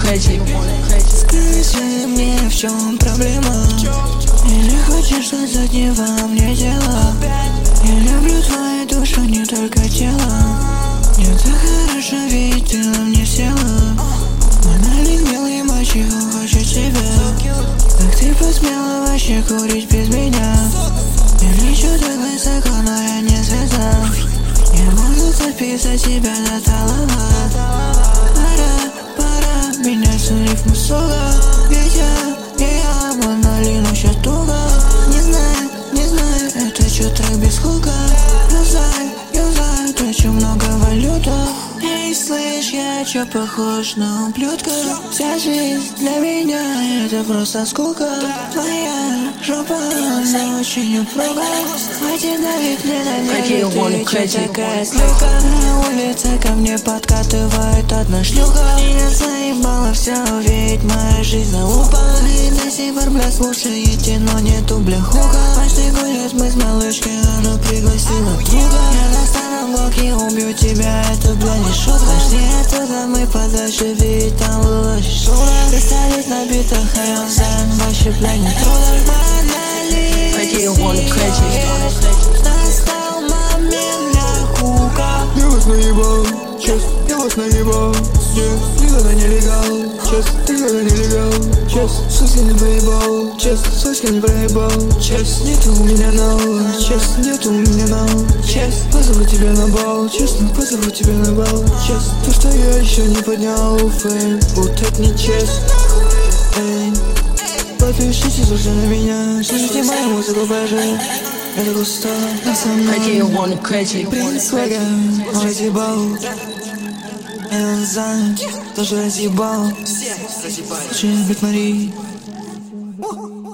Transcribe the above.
Скажи мне, в чем проблема? Или хочешь, что задни во мне дело? Я люблю твою душу, не только тело. Мне так хорошо, ведь ты на мне села. Монолит, милый мальчик, хочет тебя. Как ты посмела вообще курить без меня? Я лечу так высоко, но я не звезда. Я могу записать тебя до талана. Пора менять рифму слога. Ведь я монолит, но щас туго. Не знаю, это чё так без хука. Юзаю, трачу много валюты. Эй, слышь, я чё похож на ублюдка? Вся жизнь для меня это просто скука. Твоя жопа, она очень упругая. Хватит давить мне на нервы, ты чё такая слюка? На улице ко мне подкатывает одна шлюха. Меня заебало всё, ведь моя жизнь залупа. И до сих пор, бля, слушаете, но нету, бля, хука. Пошли гулять мы с малышкой, она пригласила друга. Я на старом блоке убью тебя, это, бля, не шутка. Пошли оттуда мы подальше, ведь там было шура. Представить на битах, а он займ, вообще, бля, не трудно. Монолит, настал момент для хука. Я вас наебал, честно, я вас наебал. Нет, никогда не легал, честно, никогда не легал. Честно, сука не проебал, честно, сука не проебал. Честно, нету у меня нала, честно, нету у меня нала. Честно, позову тебя на бал, честно, позову тебя на бал. Честно, то, что я еще не поднял фейм, вот это не честно. Эй, подпишитесь уже на меня, слушайте мою музыку, боже. Это густо, на самом деле. Принц свага, он разъебал. И он занят, тоже разъебал. Слушай, Бит Мари.